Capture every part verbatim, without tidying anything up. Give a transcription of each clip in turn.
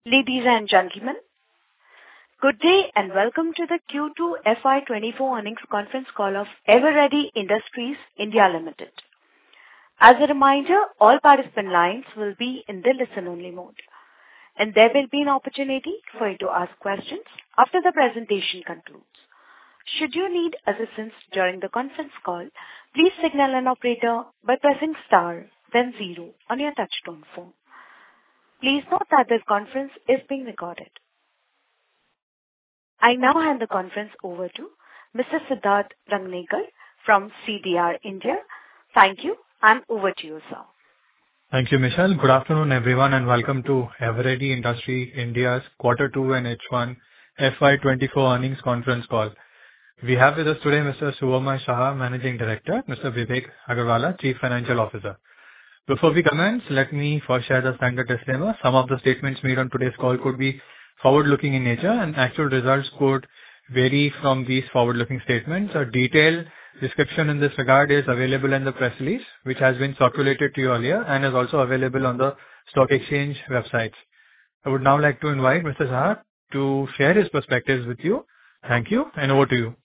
Ladies and gentlemen, good day and welcome to the Q two F Y twenty-four earnings conference call of Eveready Industries India Limited. As a reminder, all participant lines will be in the listen-only mode, and there will be an opportunity for you to ask questions after the presentation concludes. Should you need assistance during the conference call, please signal an operator by pressing star, then zero on your touch-tone phone. Please note that this conference is being recorded. I now hand the conference over to Mister Siddharth Rangnekar from C D R India. Thank you, and over to you, sir. Thank you, Michelle. Good afternoon, everyone, and welcome to Eveready Industries India's Quarter two and H one F Y twenty-four earnings conference call. We have with us today Mister Subhamay Shah, Managing Director, Mister Vivek Agarwala, Chief Financial Officer. Before we commence, let me first share the standard disclaimer. Some of the statements made on today's call could be forward-looking in nature, and actual results could vary from these forward-looking statements. A detailed description in this regard is available in the press release, which has been circulated to you earlier and is also available on the stock exchange websites. I would now like to invite Mister Shah to share his perspectives with you. Thank you, and over to you.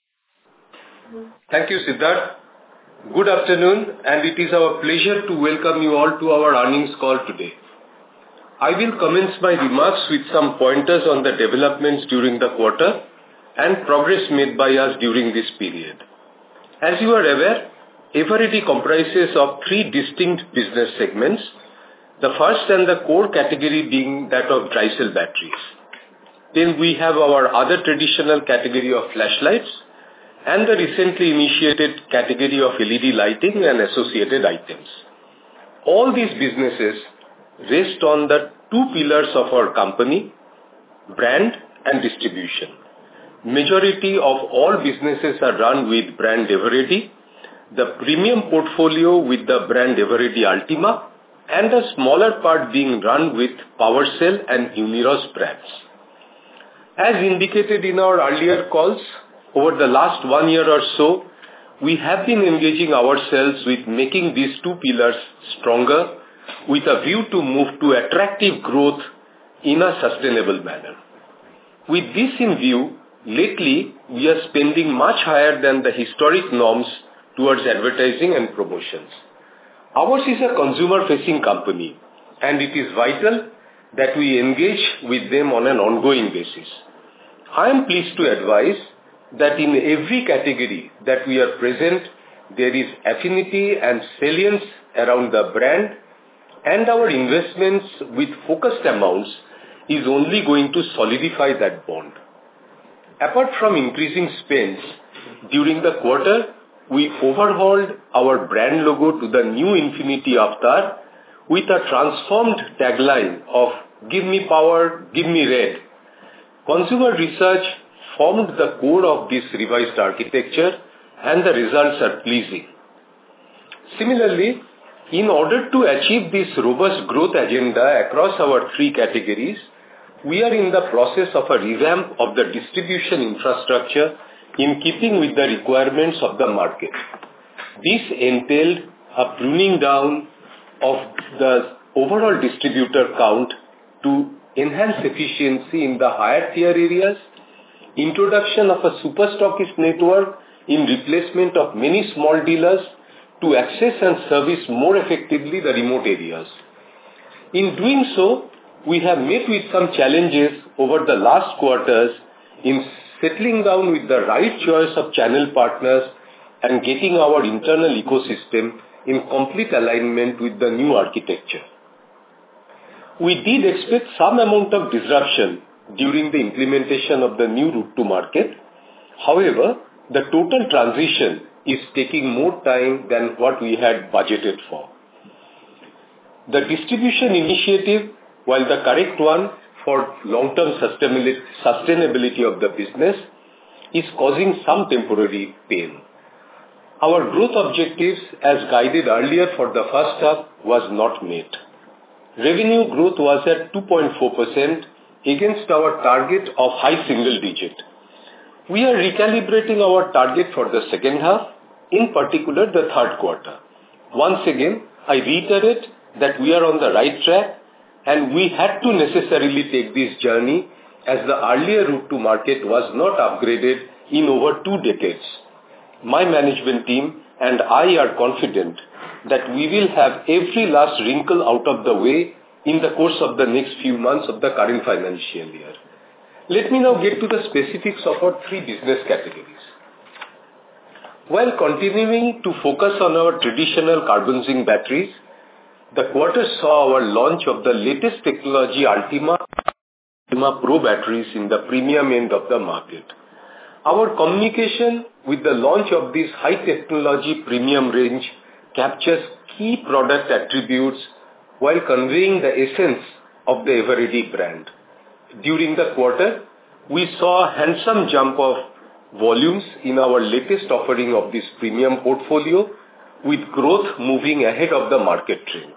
Thank you, Siddharth. Good afternoon, and it is our pleasure to welcome you all to our earnings call today. I will commence my remarks with some pointers on the developments during the quarter and progress made by us during this period. As you are aware, Eveready comprises of three distinct business segments, the first and the core category being that of dry cell batteries. Then we have our other traditional category of flashlights, and the recently initiated category of L E D lighting and associated items. All these businesses rest on the two pillars of our company, brand and distribution. Majority of all businesses are run with brand Eveready, the premium portfolio with the brand Eveready Ultima, and a smaller part being run with PowerCell and Uniros brands. As indicated in our earlier calls, over the last one year or so, we have been engaging ourselves with making these two pillars stronger with a view to move to attractive growth in a sustainable manner. With this in view, lately we are spending much higher than the historic norms towards advertising and promotions. Ours is a consumer-facing company, and it is vital that we engage with them on an ongoing basis. I am pleased to advise that in every category that we are present, there is affinity and salience around the brand, and our investments with focused amounts is only going to solidify that bond. Apart from increasing spends, during the quarter, we overhauled our brand logo to the new Infinity Avatar with a transformed tagline of "Give me power, give me red." Consumer research formed the core of this revised architecture, and the results are pleasing. Similarly, in order to achieve this robust growth agenda across our three categories, we are in the process of a revamp of the distribution infrastructure in keeping with the requirements of the market. This entailed a pruning down of the overall distributor count to enhance efficiency in the higher tier areas, introduction of a super stockist network in replacement of many small dealers to access and service more effectively the remote areas. In doing so, we have met with some challenges over the last quarters in settling down with the right choice of channel partners and getting our internal ecosystem in complete alignment with the new architecture. We did expect some amount of disruption during the implementation of the new route to market. However, the total transition is taking more time than what we had budgeted for. The distribution initiative, while the correct one for long-term sustainability of the business, is causing some temporary pain. Our growth objectives, as guided earlier for the first half, was not met. Revenue growth was at two point four percent against our target of high single digit. We are recalibrating our target for the second half, in particular the third quarter. Once again, I reiterate that we are on the right track and we had to necessarily take this journey as the earlier route to market was not upgraded in over two decades. My management team and I are confident that we will have every last wrinkle out of the way in the course of the next few months of the current financial year. Let me now get to the specifics of our three business categories. While continuing to focus on our traditional carbon zinc batteries, the quarter saw our launch of the latest technology Ultima, Ultima Pro batteries in the premium end of the market. Our communication with the launch of this high technology premium range captures key product attributes while conveying the essence of the Eveready brand. During the quarter, we saw a handsome jump of volumes in our latest offering of this premium portfolio, with growth moving ahead of the market trend.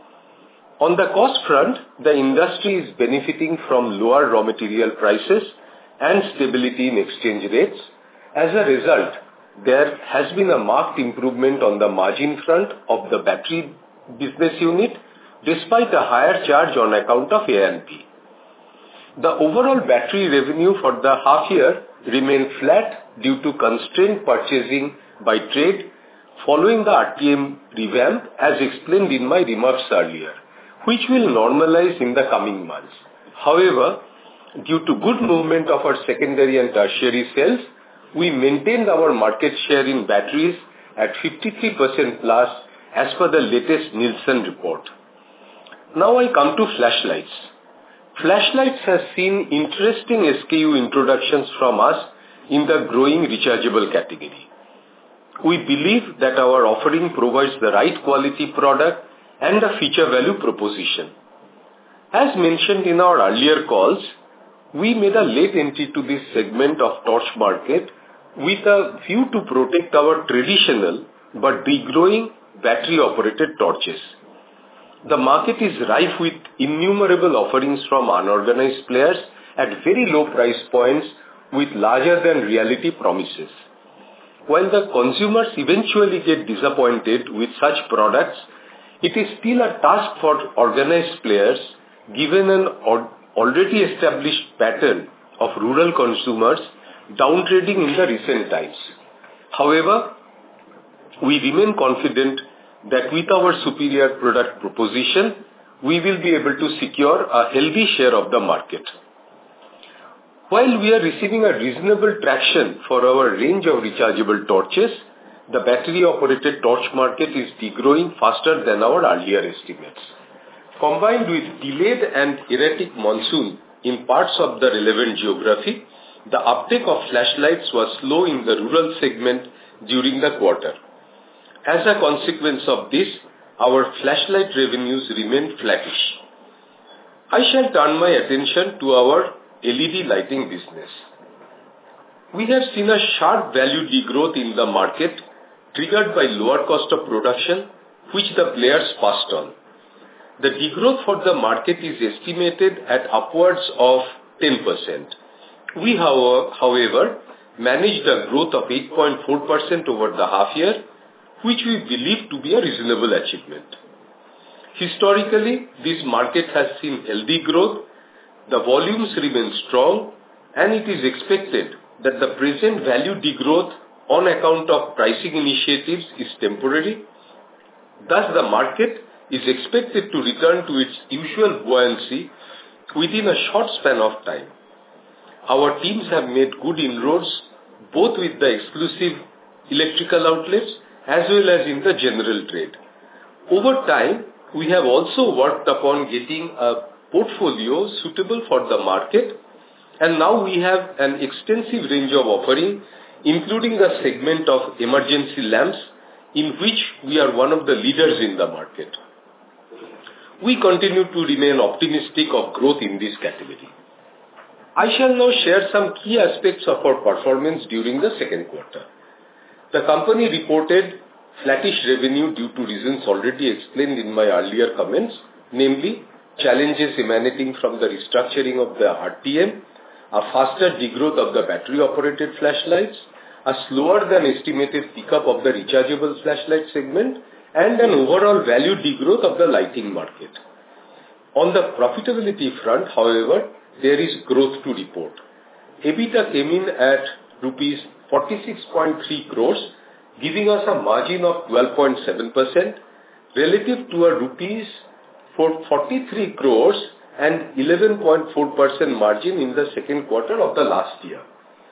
On the cost front, the industry is benefiting from lower raw material prices and stability in exchange rates. As a result, there has been a marked improvement on the margin front of the battery business unit, despite a higher charge on account of A and P. The overall battery revenue for the half year remained flat due to constrained purchasing by trade following the R T M revamp, as explained in my remarks earlier, which will normalize in the coming months. However, due to good movement of our secondary and tertiary sales, we maintained our market share in batteries at fifty-three percent plus as per the latest Nielsen report. Now I come to flashlights. Flashlights has seen interesting S K U introductions from us in the growing rechargeable category. We believe that our offering provides the right quality product and a feature value proposition. As mentioned in our earlier calls, we made a late entry to this segment of torch market with a view to protect our traditional but degrowing battery-operated torches. The market is rife with innumerable offerings from unorganized players at very low price points with larger than reality promises. While the consumers eventually get disappointed with such products, it is still a task for organized players given an already established pattern of rural consumers downtrading in the recent times. However, we remain confident that with our superior product proposition, we will be able to secure a healthy share of the market. While we are receiving a reasonable traction for our range of rechargeable torches, the battery-operated torch market is degrowing faster than our earlier estimates. Combined with delayed and erratic monsoon in parts of the relevant geography, the uptake of flashlights was slow in the rural segment during the quarter. As a consequence of this, our flashlight revenues remain flattish. I shall turn my attention to our L E D lighting business. We have seen a sharp value degrowth in the market triggered by lower cost of production, which the players passed on. The degrowth for the market is estimated at upwards of ten percent. We, however, managed a growth of eight point four percent over the half year, which we believe to be a reasonable achievement. Historically, this market has seen healthy growth, the volumes remain strong, and it is expected that the present value degrowth on account of pricing initiatives is temporary. Thus, the market is expected to return to its usual buoyancy within a short span of time. Our teams have made good inroads both with the exclusive electrical outlets as well as in the general trade. Over time, we have also worked upon getting a portfolio suitable for the market, and now we have an extensive range of offering, including the segment of emergency lamps, in which we are one of the leaders in the market. We continue to remain optimistic of growth in this category. I shall now share some key aspects of our performance during the second quarter. The company reported flattish revenue due to reasons already explained in my earlier comments, namely challenges emanating from the restructuring of the R T M, a faster degrowth of the battery-operated flashlights, a slower than estimated pickup of the rechargeable flashlight segment, and an overall value degrowth of the lighting market. On the profitability front, however, there is growth to report. EBITDA came in at rupees forty-six point three crores, giving us a margin of twelve point seven percent relative to a rupees forty-three crores and eleven point four percent margin in the second quarter of the last year.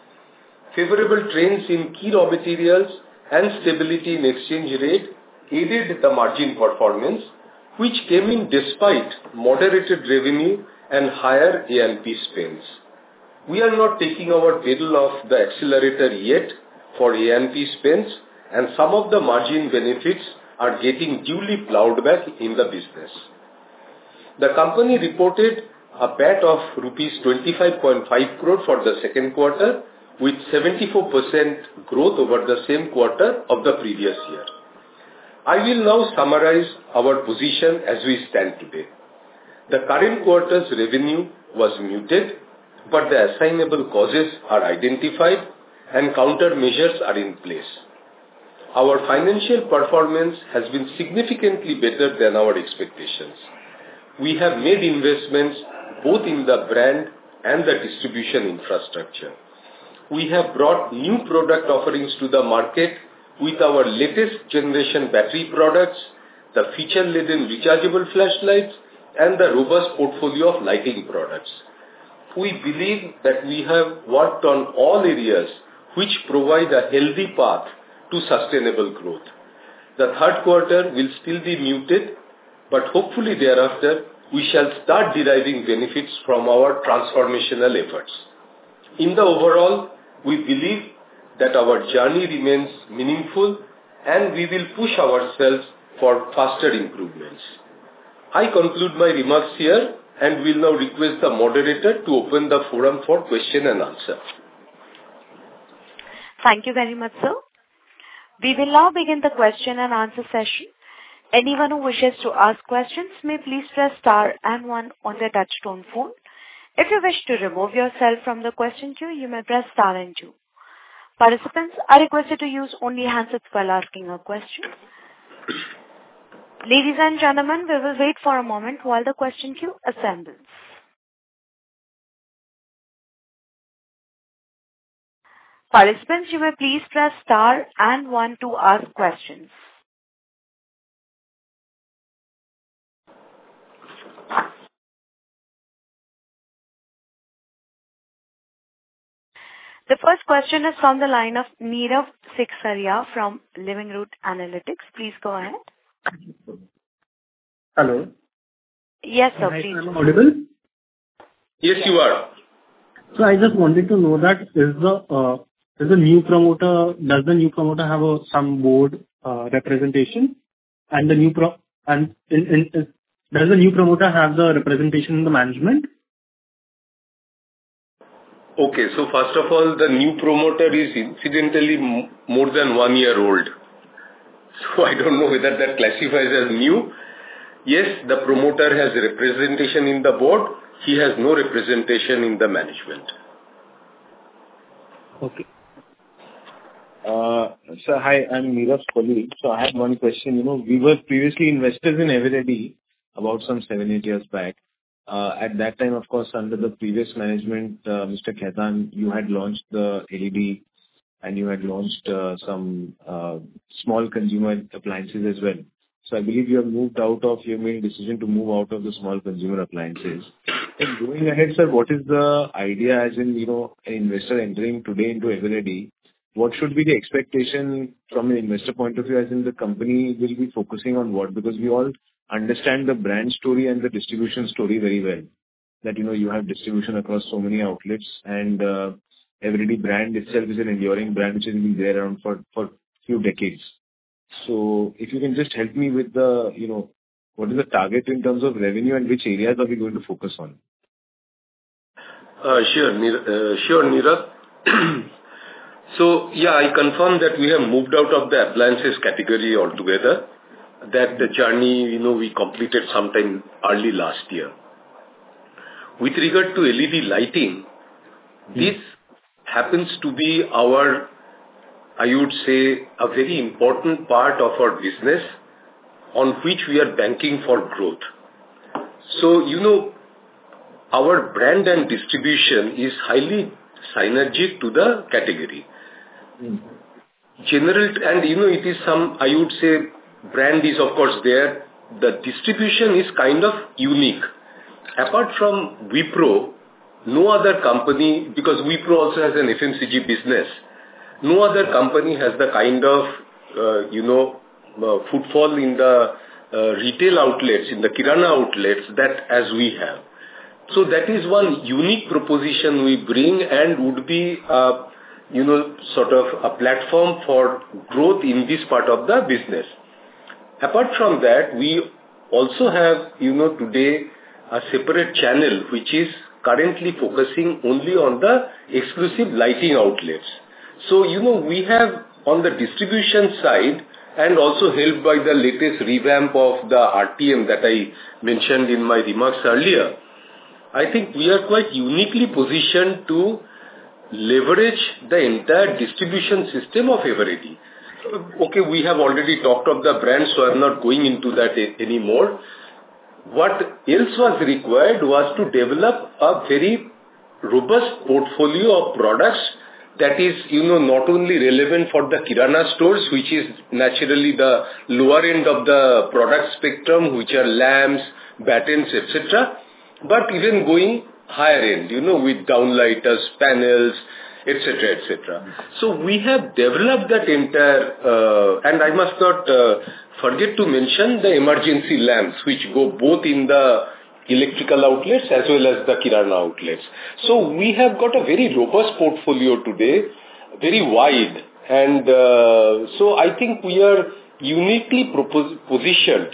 Favorable trends in key raw materials and stability in exchange rate aided the margin performance, which came in despite moderated revenue and higher A and P spends. We are not taking our pedal off the accelerator yet for A and P spends, and some of the margin benefits are getting duly plowed back in the business. The company reported a P A T of rupees twenty-five point five crore for the second quarter, with seventy-four percent growth over the same quarter of the previous year. I will now summarize our position as we stand today. The current quarter's revenue was muted, but the assignable causes are identified and countermeasures are in place. Our financial performance has been significantly better than our expectations. We have made investments both in the brand and the distribution infrastructure. We have brought new product offerings to the market with our latest generation battery products, the feature-laden rechargeable flashlights, and the robust portfolio of lighting products. We believe that we have worked on all areas which provide a healthy path to sustainable growth. The third quarter will still be muted, but hopefully thereafter we shall start deriving benefits from our transformational efforts. In the overall, we believe that our journey remains meaningful and we will push ourselves for faster improvements. I conclude my remarks here and will now request the moderator to open the forum for question and answer. Thank you very much, sir. We will now begin the question and answer session. Anyone who wishes to ask questions may please press star and one on their touchtone phone. If you wish to remove yourself from the question queue, you may press star and two. Participants are requested to use only handsets while asking a question. Ladies and gentlemen, we will wait for a moment while the question queue assembles. Participants, you may please press star and one to ask questions. The first question is from the line of Nirav Seksaria from Living Root Analytics. Please go ahead. Hello. Yes, sir, Hi, please. am I audible? Yes, you are. So I just wanted to know that is the uh, is the new promoter does the new promoter have a, some board uh, representation, and the new pro and in, in, is, does the new promoter have the representation in the management? Okay, so first of all, the new promoter is incidentally m- more than one year old. So I don't know whether that classifies as new. Yes, the promoter has representation in the board. He has no representation in the management. Okay. Uh, so hi, I'm Neerav's colleague. So I had one question. You know, we were previously investors in Eveready about some seven, eight years back. Uh, at that time, of course, under the previous management, uh, Mister Khaitan, you had launched the L E D and you had launched uh, some uh, small consumer appliances as well. So I believe you have moved out of, you made a decision to move out of the small consumer appliances. And going ahead, sir, what is the idea as in, you know, an investor entering today into Eveready? What should be the expectation from an investor point of view as in the company will be focusing on what? Because we all understand the brand story and the distribution story very well. That, you know, you have distribution across so many outlets and uh, Eveready brand itself is an enduring brand which has been there around for, for few decades. So if you can just help me with the, you know, what is the target in terms of revenue and which areas are we going to focus on? Uh, sure, Nir- uh, sure, Nirav. So, yeah, I confirm that we have moved out of the appliances category altogether. That the journey, you know, we completed sometime early last year. With regard to L E D lighting, mm-hmm. this happens to be our, I would say, a very important part of our business on which we are banking for growth. So, you know, our brand and distribution is highly synergic to the category. Mm. General, and you know, it is some, I would say, brand is of course there. The distribution is kind of unique. Apart from Wipro, no other company, because Wipro also has an F M C G business, no other company has the kind of, uh, you know, uh, footfall in the uh, retail outlets, in the Kirana outlets that as we have. So that is one unique proposition we bring and would be, uh, you know, sort of a platform for growth in this part of the business. Apart from that, we also have, you know, today a separate channel which is currently focusing only on the exclusive lighting outlets. So, you know, we have on the distribution side and also helped by the latest revamp of the R T M that I mentioned in my remarks earlier, I think we are quite uniquely positioned to leverage the entire distribution system of Eveready. Okay, we have already talked of the brand, so I'm not going into that a- anymore. What else was required was to develop a very robust portfolio of products that is, you know, not only relevant for the Kirana stores, which is naturally the lower end of the product spectrum, which are lamps, battens, et cetera, but even going higher end, you know, with downlighters, panels, et cetera, et cetera. So we have developed that entire, uh, and I must not uh, forget to mention the emergency lamps, which go both in the electrical outlets as well as the Kirana outlets. So we have got a very robust portfolio today, very wide, and uh, so I think we are uniquely propos- positioned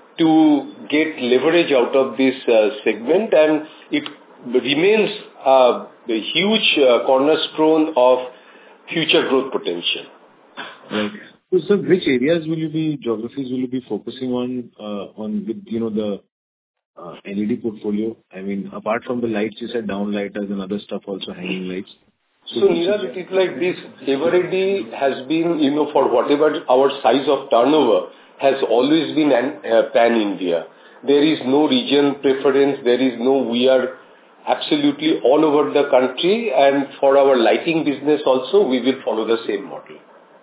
to get leverage out of this uh, segment, and it remains uh, a huge uh, cornerstone of future growth potential. Right. So, sir, which areas will you be, geographies will you be focusing on, uh, on with, you know, the uh, L E D portfolio? I mean, apart from the lights, you said downlighters and other stuff, also hanging lights. So, Nirav, it is like this. Eveready has been, you know, for whatever our size of turnover, has always been an uh, pan-India. There is no region preference. There is no, we are absolutely all over the country, and for our lighting business also, we will follow the same model.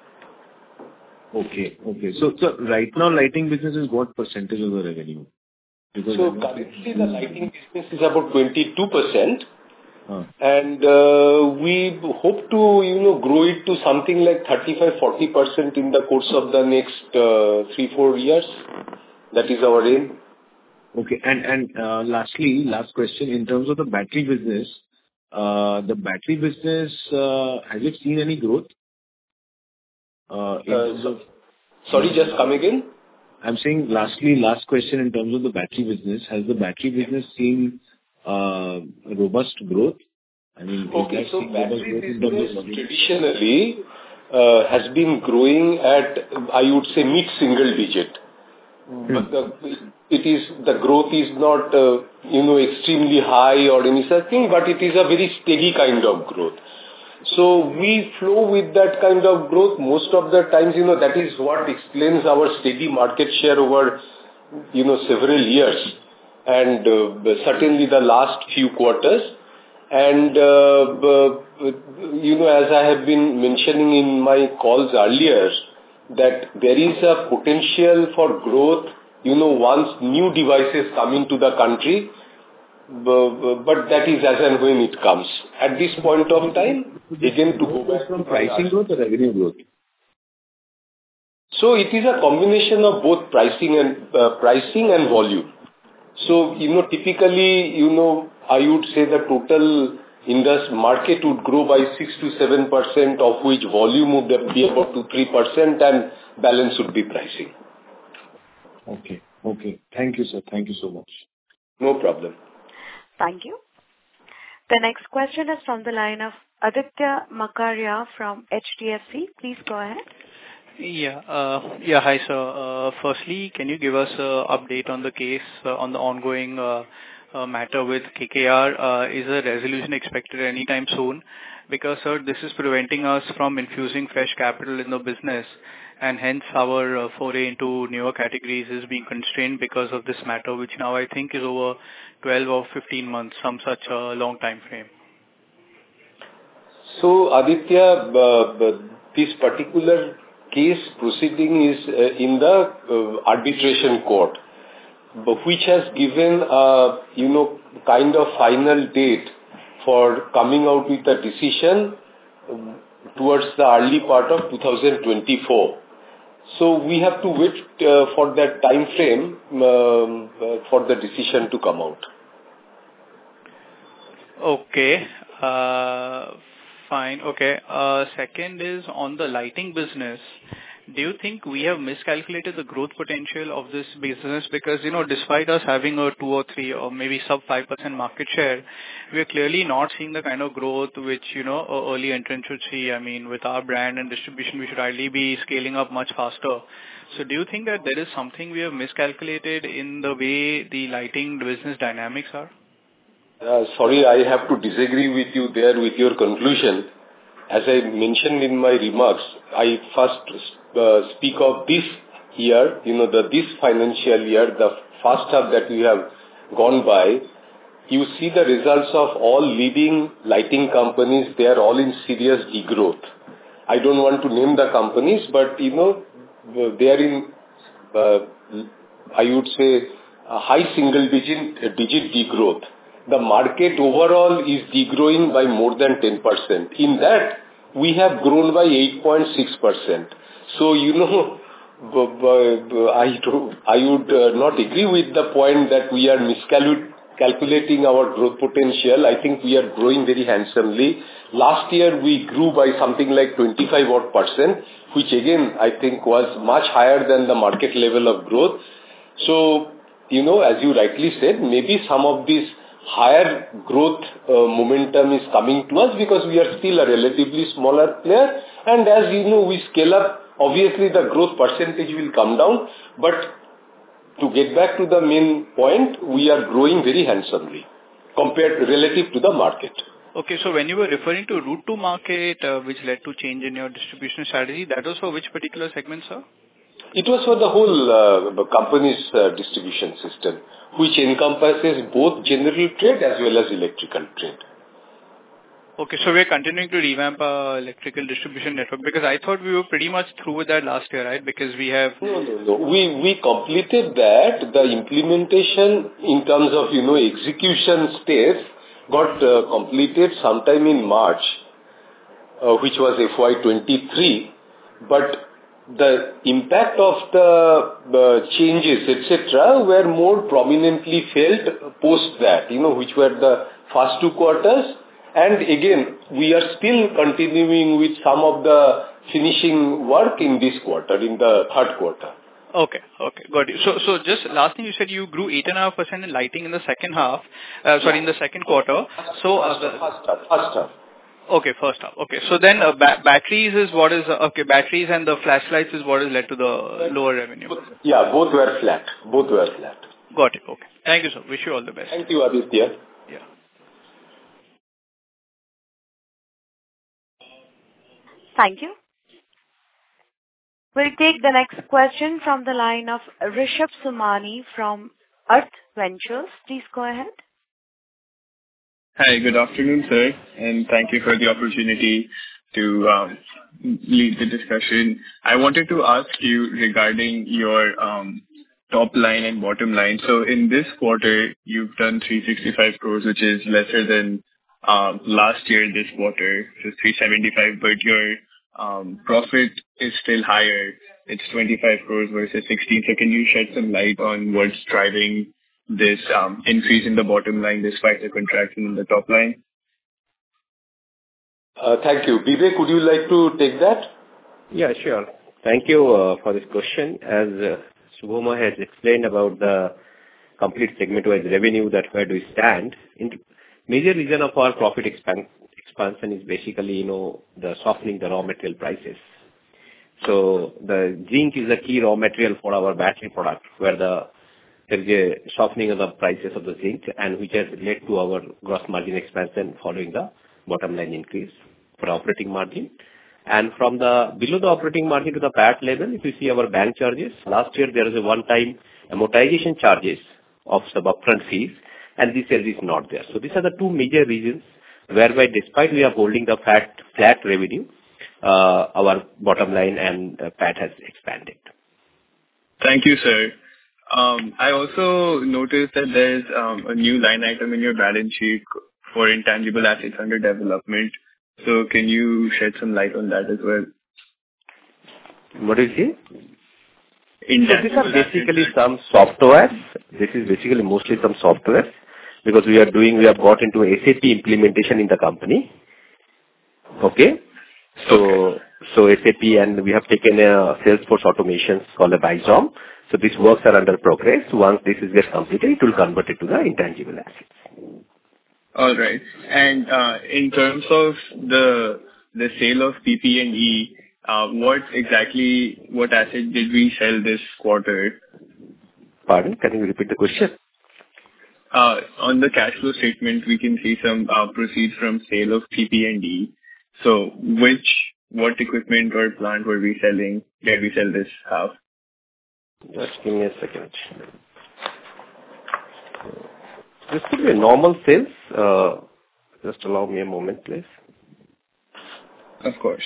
Okay. Okay. So, so right now, lighting business is what percentage of the revenue? Because So currently, the lighting business is about twenty-two percent. Huh. And uh, we hope to, you know, grow it to something like thirty-five to forty percent in the course of the next uh, three, four years. That is our aim. Okay. And, and uh, lastly, last question, in terms of the battery business, uh, the battery business, uh, has it seen any growth? Uh, in Uh, terms so, of... Sorry, just come again? I'm saying lastly, last question in terms of the battery business, has the battery business seen uh, robust growth? I mean, Okay, is that so seeing robust battery growth in terms of business volume? traditionally uh, has been growing at, I would say, mid-single digit. Hmm. But the, it is, the growth is not, uh, you know, extremely high or any such thing, but it is a very steady kind of growth. So we flow with that kind of growth most of the times, you know, that is what explains our steady market share over, you know, several years, and uh, certainly the last few quarters. And, uh, you know, as I have been mentioning in my calls earlier, that there is a potential for growth, you know, once new devices come into the country, but that is as and when it comes. At this point of time, again, to go back from to pricing growth or revenue growth? So it is a combination of both pricing and uh, pricing and volume. So, you know, typically, you know, I would say the total industry market would grow by six to seven percent, of which volume would be about two to three percent, and balance would be pricing. Okay. Okay. Thank you, sir. Thank you so much. No problem. Thank you. The next question is from the line of Aditya Makaria from H D F C. Please go ahead. Yeah. Uh, yeah. Hi, sir. Uh, firstly, can you give us an update on the case, uh, on the ongoing uh, uh, matter with K K R? Uh, is a resolution expected anytime soon? Because, sir, this is preventing us from infusing fresh capital in the business. and hence our uh, foray into newer categories is being constrained because of this matter, which now I think is over twelve or fifteen months, some such a long time frame. So, Aditya, uh, this particular case proceeding is uh, in the uh, arbitration court, but which has given, uh, you know, kind of final date for coming out with a decision um, towards the early part of two thousand twenty-four. So we have to wait uh, for that time frame um, uh, for the decision to come out. Okay. Uh, fine. Okay. Uh, second is on the lighting business. Do you think we have miscalculated the growth potential of this business? Because, you know, despite us having a two or three or maybe sub five percent market share, we are clearly not seeing the kind of growth which, you know, a early entrant should see. I mean, with our brand and distribution, we should ideally be scaling up much faster. So do you think that there is something we have miscalculated in the way the lighting business dynamics are? Uh, sorry, I have to disagree with you there with your conclusion. As I mentioned in my remarks, I first uh, speak of this year, you know, the this financial year, the first half that we have gone by. You see the results of all leading lighting companies, they are all in serious degrowth. I don't want to name the companies, but, you know, they are in, uh, I would say, a high single digit, digit degrowth. The market overall is degrowing by more than ten percent. In that, we have grown by eight point six percent. So, you know, I, I would not agree with the point that we are miscalculating our growth potential. I think we are growing very handsomely. Last year, we grew by something like twenty-five odd percent, which again, I think was much higher than the market level of growth. So, you know, as you rightly said, maybe some of these higher growth uh, momentum is coming to us because we are still a relatively smaller player, and as you know, we scale up, obviously the growth percentage will come down, but to get back to the main point, we are growing very handsomely compared relative to the market. Okay, so when you were referring to route to market, uh, which led to change in your distribution strategy, that was for which particular segment, sir? It was for the whole uh, company's uh, distribution system, which encompasses both general trade as well as electrical trade. Okay, so we are continuing to revamp our electrical distribution network, because I thought we were pretty much through with that last year, right? Because we have... No, no, no. We, we completed that. The implementation in terms of, you know, execution stage got uh, completed sometime in March, uh, which was F Y twenty-three, but the impact of the, the changes, et cetera, were more prominently felt post that, you know, which were the first two quarters. And again, we are still continuing with some of the finishing work in this quarter, in the third quarter. Okay, okay, got it. So, so just last thing you said, you grew eight and a half percent in lighting in the second half, uh, sorry, in the second quarter. So, uh, first, first half, first half. Okay, first half. Okay, so then uh, ba- batteries is what is, uh, okay, batteries and the flashlights is what has led to the lower revenue. Yeah, both were flat. Both were flat. Got it, okay. Thank you, sir. Wish you all the best. Thank you, Aditya. Yeah. Thank you. We'll take the next question from the line of Rishabh Somani from Earth Ventures. Please go ahead. Hi, good afternoon, sir, and thank you for the opportunity to um, lead the discussion. I wanted to ask you regarding your um, top line and bottom line. So in this quarter, you've done three hundred sixty-five crores, which is lesser than um, last year this quarter, so three hundred seventy-five, but your um, profit is still higher. It's twenty-five crores versus sixteen. So can you shed some light on what's driving this um, increase in the bottom line despite the contraction in the top line? Uh, thank you. Vivek, would you like to take that? Yeah, sure. Thank you uh, for this question. As uh, Subhoma has explained about the complete segment-wise revenue, that where do we stand, in major reason of our profit expand, expansion is basically, you know, the softening the raw material prices. So the zinc is a key raw material for our battery product, where the there is a softening of the prices of the zinc, and which has led to our gross margin expansion following the bottom line increase for operating margin. And from the below the operating margin to the P A T level, if you see our bank charges, last year there was a one-time amortization charges of some upfront fees, and this year is not there. So these are the two major reasons whereby despite we are holding the flat, flat revenue, uh, our bottom line and uh, P A T has expanded. Thank you, sir. Um, I also noticed that there's um, a new line item in your balance sheet for intangible assets under development. So can you shed some light on that as well? What is it? So these Intangible are basically assets. some software. This is basically mostly some software because we are doing, we have got into S A P implementation in the company. Okay. So, Okay. so S A P, and we have taken a Salesforce automations called a Bizom. So these works are under progress. Once this is get completed, it will convert it to the intangible assets. All right. And uh, in terms of the the sale of P P and E, uh, what exactly, what asset did we sell this quarter? Pardon? Can you repeat the question? Uh, on the cash flow statement, we can see some uh, proceeds from sale of P P and E. So which, what equipment or plant were we selling? Did we sell this half? Just give me a second. This could be a normal sales. Uh, just allow me a moment, please. Of course.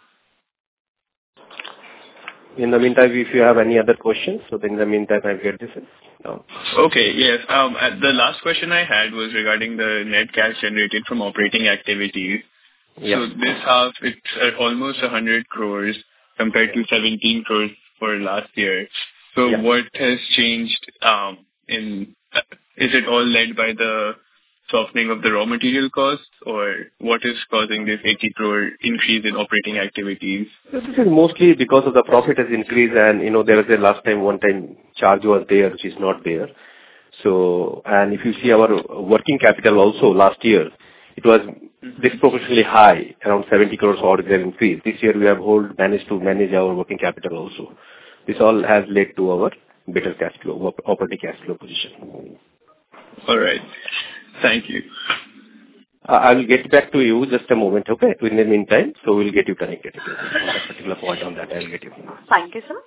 In the meantime, if you have any other questions, so then in the meantime, I'll get this. No. Okay, yes. Um, uh, the last question I had was regarding the net cash generated from operating activities. Yeah. So this half, it's at almost one hundred crores compared to seventeen crores for last year. So Yeah. what has changed um, in, uh, is it all led by the softening of the raw material costs, or what is causing this eighty crore increase in operating activities? So this is mostly because of the profit has increased, and, you know, there was a last time, one time charge was there, which is not there. So, and if you see our working capital also last year, it was disproportionately high, around seventy crores odd there increase. This year we have hold, managed to manage our working capital also. This all has led to our better cash flow, op- operating cash flow position. All right. Thank you. Uh, I will get back to you just a moment, okay? In the meantime, so we'll get you connected. On that particular point on that, I will get you. Thank you, sir.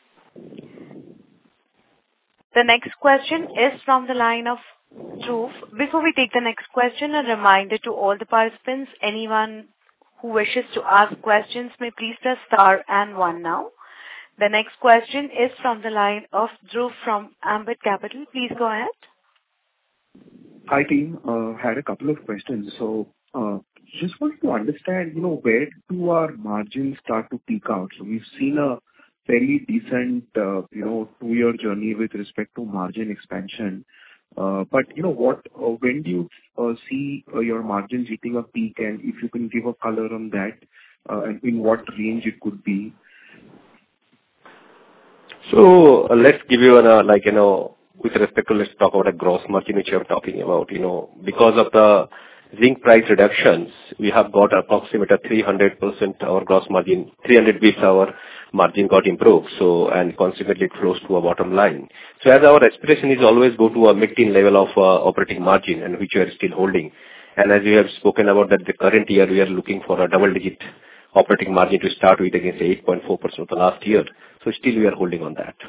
The next question is from the line of Dhruv. Before we take the next question, a reminder to all the participants, anyone who wishes to ask questions may please press star and one now. The next question is from the line of Dhruv from Ambit Capital. Please go ahead. Hi, team. Uh, had a couple of questions. So, uh, just wanted to understand, you know, where do our margins start to peak out? So we've seen a fairly decent, uh, you know, two-year journey with respect to margin expansion. Uh, But, you know, what, uh, when do you uh, see uh, your margins hitting a peak? And if you can give a color on that, uh, and in what range it could be? So uh, let's give you an, uh, like, you know, with respect to, let's talk about a gross margin, which you're talking about. You know, because of the zinc price reductions, we have got approximately three hundred percent our gross margin, three hundred basis points our margin got improved. So, and consequently it flows to our bottom line. So as our aspiration is always go to a mid-teen level of uh, operating margin, and which we are still holding. And as we have spoken about that the current year, we are looking for a double-digit operating margin to start with against eight point four percent of the last year. So still we are holding on that.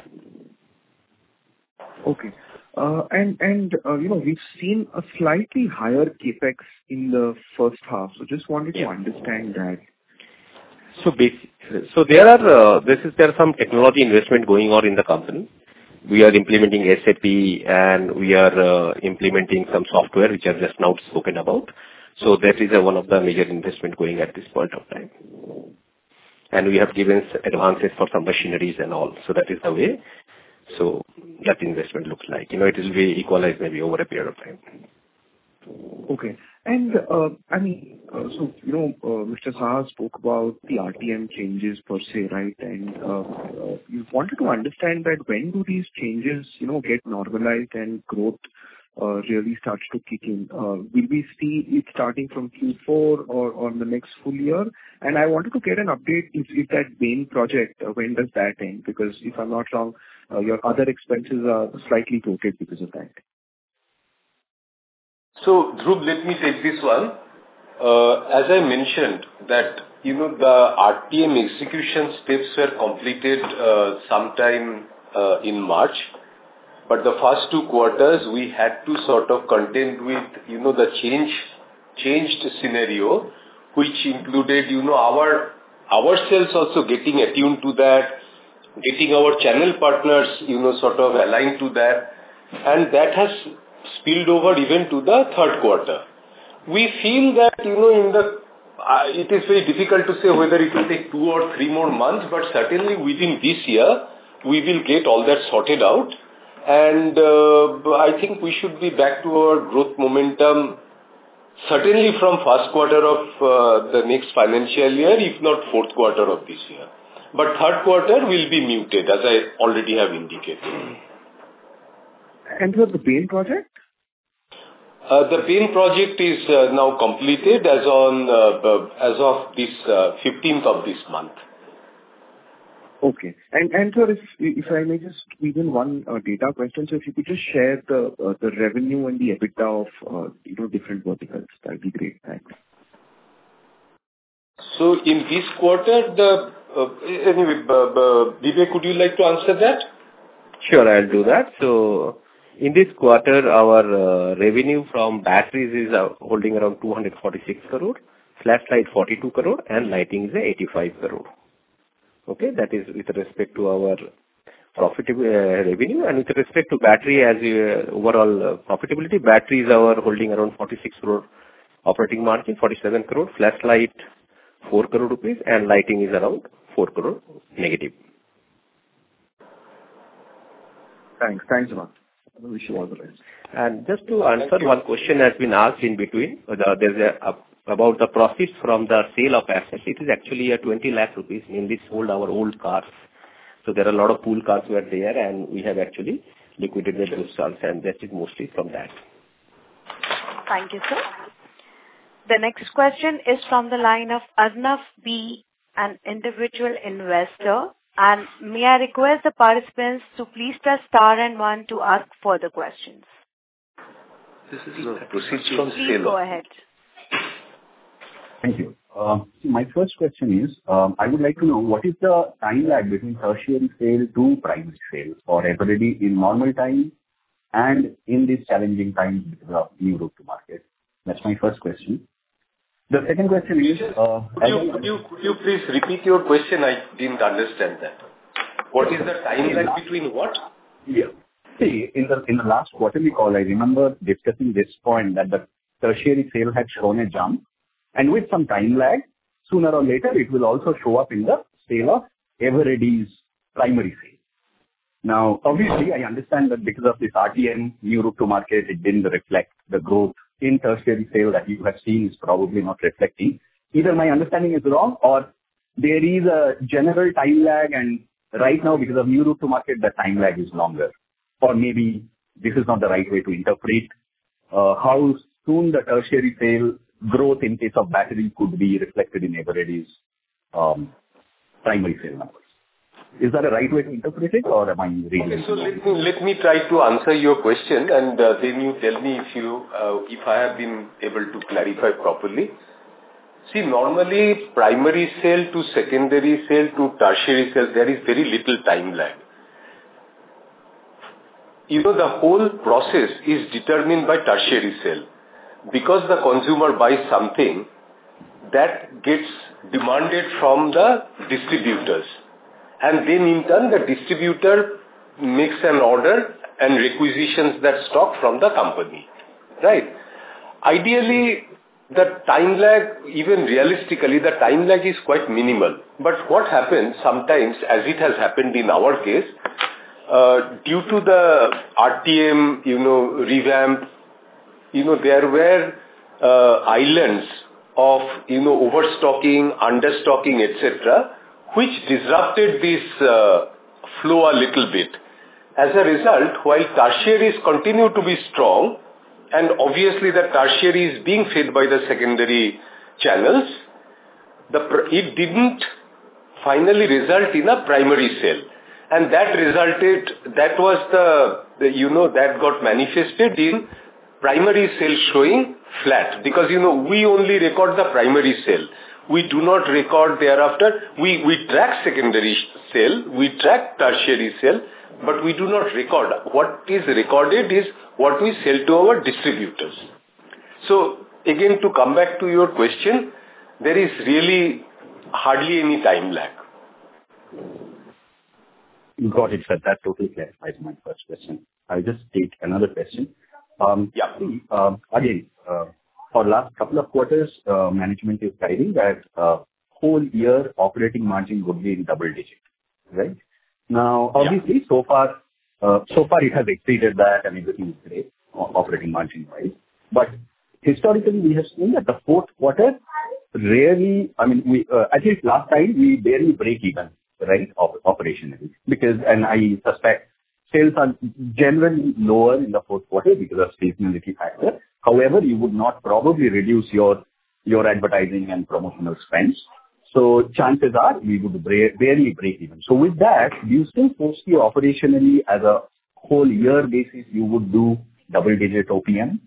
Okay. Uh, And, and uh, you know, we've seen a slightly higher CapEx in the first half. So just wanted to Yeah. understand that. So basi- so there are, uh, this is, there are some technology investment going on in the company. We are implementing S A P, and we are uh, implementing some software, which I've just now spoken about. So that is uh, one of the major investment going at this point of time. And we have given s- advances for some machineries and all. So that is the way. So that investment looks like, you know, it will be equalized maybe over a period of time. Okay. And, uh, I mean, uh, so, you know, uh, Mister Saha spoke about the R T M changes per se, right? And, uh, uh, we wanted to understand that when do these changes, you know, get normalized and growth uh, really starts to kick in? Uh, Will we see it starting from Q four or on the next full year? And I wanted to get an update if if that Bain project, uh, when does that end? Because if I'm not wrong, uh, your other expenses are slightly bloated because of that. So, Dhruv, let me take this one. Uh, as I mentioned that you know, the R T M execution steps were completed uh, sometime uh, in March. But the first two quarters, we had to sort of contend with, you know, the change, changed scenario, which included, you know, our ourselves also getting attuned to that, getting our channel partners, you know, sort of aligned to that, and that has spilled over even to the third quarter. We feel that, you know, in the, uh, it is very difficult to say whether it will take two or three more months, but certainly within this year, we will get all that sorted out. And uh, I think we should be back to our growth momentum, certainly from first quarter of uh, the next financial year, if not fourth quarter of this year. But third quarter will be muted, as I already have indicated. And for the Bain project? Uh, the Bain project is uh, now completed as on uh, as of this uh, fifteenth of this month. Okay. And and sir, if if I may just squeeze in one uh, data question, so if you could just share the uh, the revenue and the EBITDA of uh, you know different verticals, that'd be great. Thanks. So in this quarter, the uh, anyway, uh, uh, Vivek, could you like to answer that? Sure, I'll do that. So in this quarter, our uh, revenue from batteries is uh, holding around two hundred forty-six crore, flashlight forty-two crore, and lighting is eighty-five crore. Okay, that is with respect to our profitable uh, revenue, and with respect to battery as uh, overall uh, profitability, battery is our holding around forty-six crore operating margin, forty-seven crore, flashlight four crore rupees, and lighting is around four crore negative. Thanks. Thanks a lot. I wish you all the best. And just to answer one question has been asked in between, uh, there's a, a about the proceeds from the sale of assets. It is actually a twenty lakh rupees, mainly sold our old cars. So there are a lot of pool cars were there, and we have actually liquidated those cars, and that is mostly from that. Thank you, sir. The next question is from the line of Arnav B, an individual investor. And may I request the participants to please press star and one to ask further questions. This is no proceeds from Please sale. go ahead. Thank you. Uh, my first question is, um, I would like to know what is the time lag between tertiary sale to primary sale for Eveready in normal time and in these challenging times because of new route to market? That's my first question. The second question is, uh, could, you, could, you, could you please repeat your question? I didn't understand that. What is the time lag between what? Yeah. See, in the in the last quarterly call, I remember discussing this point that the tertiary sale had shown a jump. And with some time lag, sooner or later, it will also show up in the sale of Eveready's primary sale. Now, obviously, I understand that because of this R T M, new route to market, it didn't reflect the growth in tertiary sale that you have seen is probably not reflecting. Either my understanding is wrong or there is a general time lag, and right now, because of new route to market, the time lag is longer. Or maybe this is not the right way to interpret uh, how soon the tertiary sale growth in case of battery could be reflected in Eveready's um, primary sale numbers. Is that a right way to interpret it, or am I reading? Okay, so let me, let me try to answer your question, and uh, then you tell me if you uh, if I have been able to clarify properly. See, normally primary sale to secondary sale to tertiary sale, there is very little time lag. You know, the whole process is determined by tertiary sale. Because the consumer buys something, that gets demanded from the distributors. And then in turn, the distributor makes an order and requisitions that stock from the company. Right? Ideally, the time lag, even realistically, the time lag is quite minimal. But what happens sometimes, as it has happened in our case, uh, due to the R T M, you know, revamp, you know, there were uh, islands of, you know, overstocking, understocking, et cetera, which disrupted this uh, flow a little bit. As a result, while tertiaries continue to be strong, and obviously the tertiary is being fed by the secondary channels, the it didn't finally result in a primary sale. And that resulted, that was the, the you know, that got manifested in primary sale showing flat, because, you know, we only record the primary sale. We do not record thereafter. We, we track secondary sale, we track tertiary sale, but we do not record. What is recorded is what we sell to our distributors. So, again, to come back to your question, there is really hardly any time lag. Got it, sir. That totally clarifies my first question. I'll just take another question. Um, yeah. See, uh, again, uh, for last couple of quarters, uh, management is guiding that uh, whole year operating margin would be in double digit, right? Now, obviously, yeah. so far, uh, so far it has exceeded that and everything is great, operating margin wise. But historically, we have seen that the fourth quarter rarely, I mean, we uh, at least last time we barely break even, right, op- operationally, because, and I suspect sales are generally lower in the fourth quarter because of seasonality factor. However, you would not probably reduce your your advertising and promotional spends. So chances are we would bra- barely break even. So with that, do you still foresee operationally as a whole year basis you would do double digit O P M?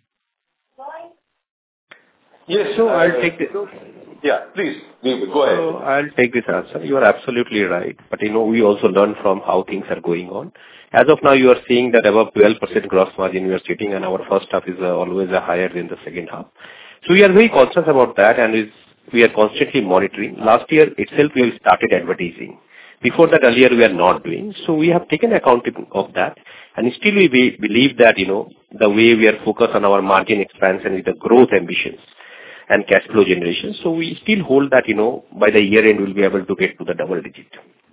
Yes, so uh, I'll take this. Yeah, please, go ahead. So I'll take this answer. You are absolutely right. But, you know, we also learn from how things are going on. As of now, you are seeing that above twelve percent gross margin we are sitting, and our first half is uh, always uh, higher than the second half. So we are very conscious about that, and is, we are constantly monitoring. Last year itself, we have started advertising. Before that, earlier, we are not doing. So we have taken account of that. And still, we be, believe that, you know, the way we are focused on our margin expansion with the growth ambitions and cash flow generation. So we still hold that, you know, by the year end, we'll be able to get to the double digit.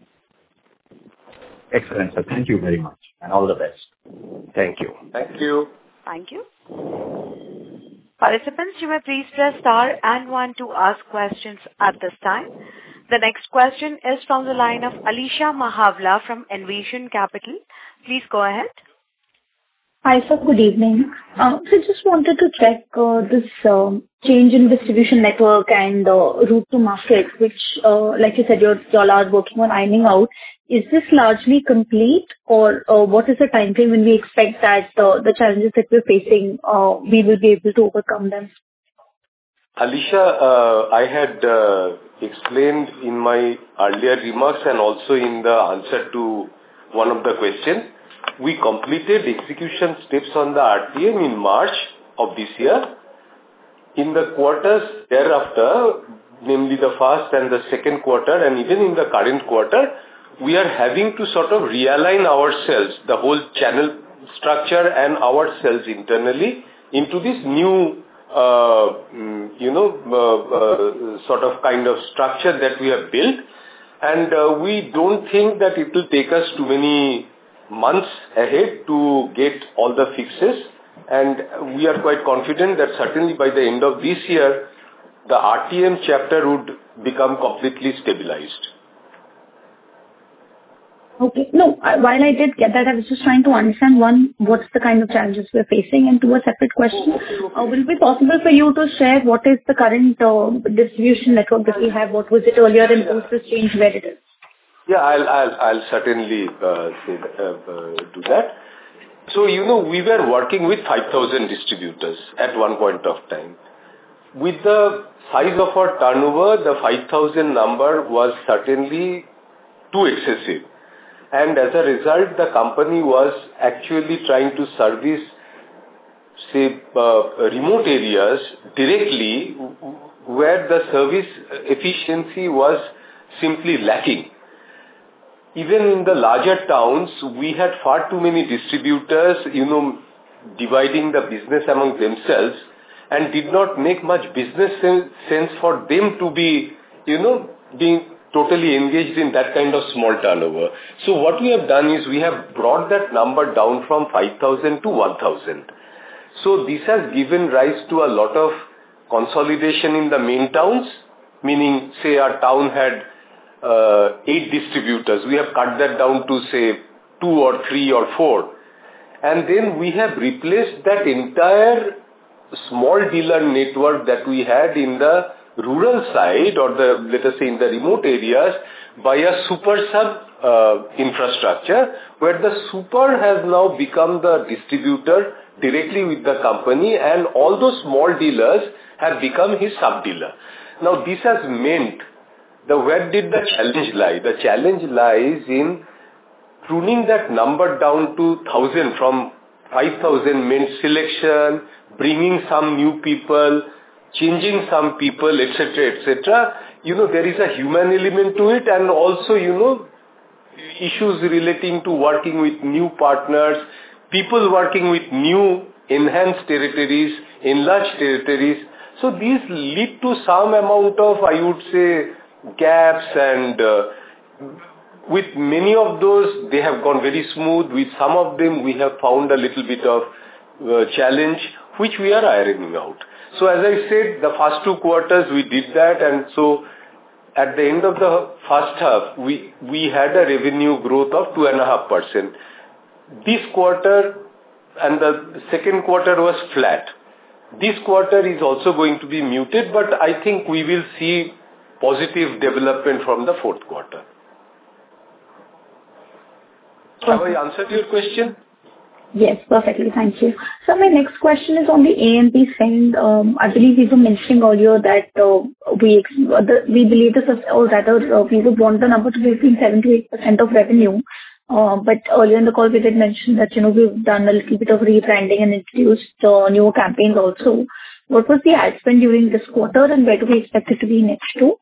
Excellent, sir. Thank you very much, and all the best. Thank you. Thank you. Thank you. Participants, you may please press star and one to ask questions at this time. The next question is from the line of Alisha Mahavla from Envision Capital. Please go ahead. Hi, sir. Good evening. Uh, so just wanted to check uh, this uh, change in distribution network and uh, route to market, which, uh, like you said, you're, you all are working on ironing out. Is this largely complete, or uh, what is the time frame when we expect that uh, the challenges that we're facing, uh, we will be able to overcome them? Alisha, uh, I had uh, explained in my earlier remarks and also in the answer to one of the questions. We completed execution steps on the R T M in March of this year. In the quarters thereafter, namely the first and the second quarter, and even in the current quarter, we are having to sort of realign ourselves, the whole channel structure and ourselves internally into this new, uh, you know, uh, uh, sort of kind of structure that we have built. And uh, we don't think that it will take us too many months ahead to get all the fixes, and we are quite confident that certainly by the end of this year, the R T M chapter would become completely stabilized. Okay. No, I, while I did get that, I was just trying to understand, one, what's the kind of challenges we're facing, and two, a separate question. Uh, will it be possible for you to share what is the current uh, distribution network that we have? What was it earlier, and post this change, where it is? Yeah, I'll, I'll, I'll certainly uh, say that, uh, uh, do that. So, you know, we were working with five thousand distributors at one point of time. With the size of our turnover, the five thousand number was certainly too excessive. And as a result, the company was actually trying to service, say, uh, remote areas directly where the service efficiency was simply lacking. Even in the larger towns, we had far too many distributors, you know, dividing the business among themselves, and did not make much business sense for them to be, you know, being totally engaged in that kind of small turnover. So what we have done is we have brought that number down from five thousand to one thousand. So this has given rise to a lot of consolidation in the main towns, meaning, say, our town had Uh, eight distributors. We have cut that down to, say, two or three or four. And then we have replaced that entire small dealer network that we had in the rural side, or the, let us say, in the remote areas, by a super sub uh, infrastructure, where the super has now become the distributor directly with the company, and all those small dealers have become his sub-dealer. Now, this has meant the where did the challenge lie? The challenge lies in pruning that number down to one thousand from five thousand meant selection, bringing some new people, changing some people, et cetera, et cetera. You know, there is a human element to it, and also, you know, issues relating to working with new partners, people working with new enhanced territories, enlarged territories. So these lead to some amount of, I would say, gaps, and uh, with many of those, they have gone very smooth. With some of them, we have found a little bit of uh, challenge, which we are ironing out. So as I said, the first two quarters, we did that, and so at the end of the first half, we, we had a revenue growth of two point five percent. This quarter and the second quarter was flat. This quarter is also going to be muted, but I think we will see positive development from the fourth quarter. Have I answered your question? Yes, perfectly. Thank you. So my next question is on the A M P spend. Um, I believe we were mentioning earlier that uh, we ex- the, we believe this is, or rather uh, we would want the number to be between seven to eight percent of revenue. Uh, but earlier in the call we did mention that, you know, we've done a little bit of rebranding and introduced uh, newer campaigns also. What was the ad spend during this quarter, and where do we expect it to be next to?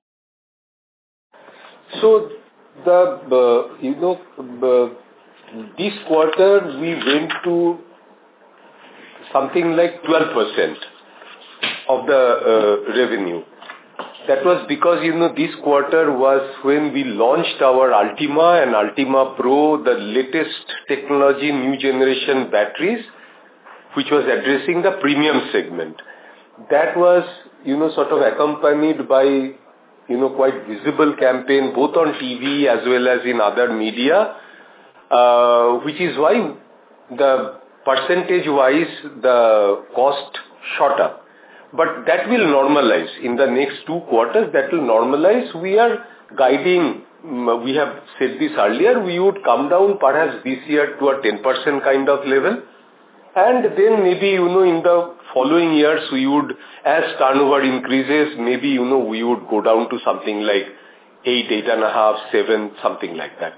So the uh, you know. Uh, This quarter, we went to something like twelve percent of the uh, revenue. That was because, you know, this quarter was when we launched our Ultima and Ultima Pro, the latest technology, new generation batteries, which was addressing the premium segment. That was, you know, sort of accompanied by, you know, quite visible campaign, both on T V as well as in other media. Uh, which is why the percentage-wise, the cost shot up. But that will normalize. In the next two quarters, that will normalize. We are guiding, we have said this earlier, we would come down perhaps this year to a ten percent kind of level. And then maybe, you know, in the following years, we would, as turnover increases, maybe, you know, we would go down to something like eight, eight and a half, seven, something like that.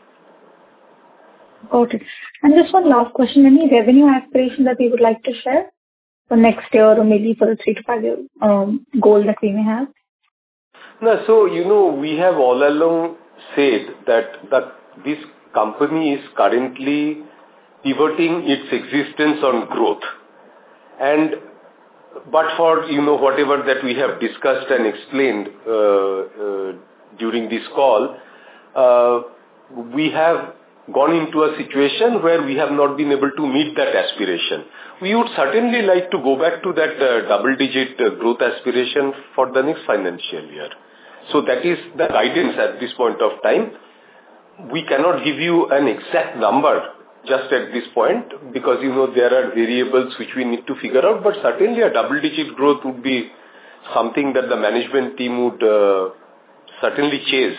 Got it. And just one last question. Any revenue aspiration that we would like to share for next year, or maybe for the three to five year um, goal that we may have? No, so, you know, we have all along said that the, this company is currently pivoting its existence on growth. And, but for, you know, whatever that we have discussed and explained uh, uh, during this call, uh, we have gone into a situation where we have not been able to meet that aspiration. We would certainly like to go back to that uh, double-digit uh, growth aspiration for the next financial year. So that is the guidance at this point of time. We cannot give you an exact number just at this point because, you know, there are variables which we need to figure out, but certainly a double-digit growth would be something that the management team would uh, certainly chase.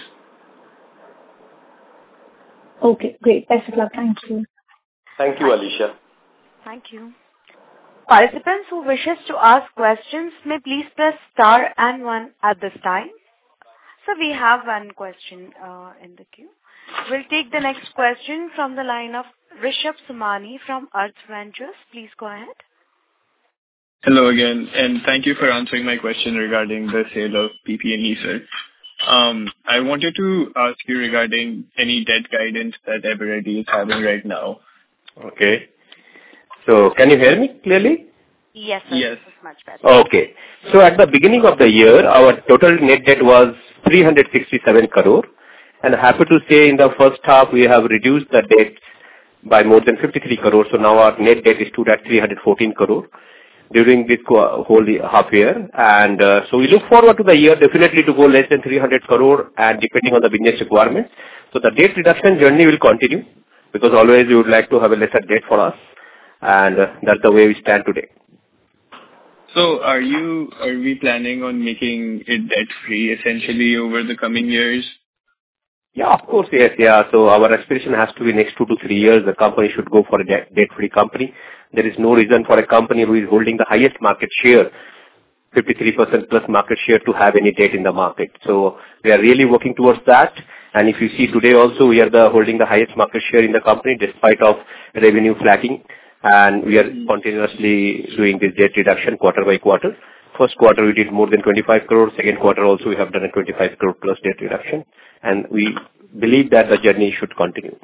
Okay, great. Best of luck. Thank you. Thank you, Alicia. Thank you. Participants who wishes to ask questions may please press star and one at this time. So we have one question uh, in the queue. We'll take the next question from the line of Rishabh Somani from Earth Ventures. Please go ahead. Hello again, and thank you for answering my question regarding the sale of P P and E, sir. Um, I wanted to ask you regarding any debt guidance that Eveready is having right now. Okay. So, can you hear me clearly? Yes, sir. Yes. This is much better. Okay. So, at the beginning of the year, our total net debt was three hundred sixty-seven crore. And happy to say in the first half, we have reduced the debt by more than fifty-three crore. So, now our net debt is stood at three hundred fourteen crore during this whole half year. And uh, so we look forward to the year definitely to go less than three hundred crore, and depending on the business requirements. So the debt reduction journey will continue because always we would like to have a lesser debt for us, and uh, that's the way we stand today. So are you, are we planning on making it debt free essentially over the coming years? Yeah, of course, yes, yeah. So our aspiration has to be next two to three years, the company should go for a debt-free company. There is no reason for a company who is holding the highest market share fifty-three percent plus market share to have any debt in the market. So we are really working towards that. And if you see today also, we are the holding the highest market share in the company despite of revenue flattening. And we are continuously doing this debt reduction quarter by quarter. First quarter, we did more than twenty-five crore. Second quarter also, we have done a twenty-five crore plus debt reduction. And we believe that the journey should continue.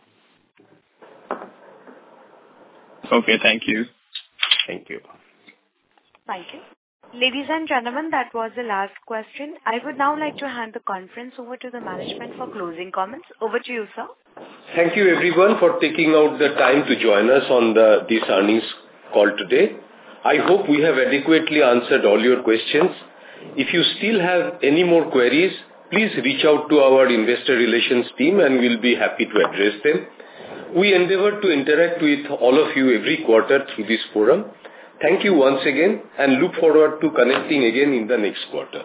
Okay, thank you. Thank you. Thank you. Ladies and gentlemen, that was the last question. I would now like to hand the conference over to the management for closing comments. Over to you, sir. Thank you everyone for taking out the time to join us on the, this earnings call today. I hope we have adequately answered all your questions. If you still have any more queries, please reach out to our investor relations team and we'll be happy to address them. We endeavor to interact with all of you every quarter through this forum. Thank you once again and look forward to connecting again in the next quarter.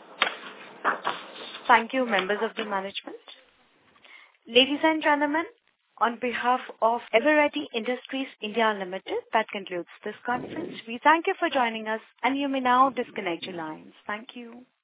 Thank you, members of the management. Ladies and gentlemen, on behalf of Eveready Industries India Limited, that concludes this conference. We thank you for joining us and you may now disconnect your lines. Thank you.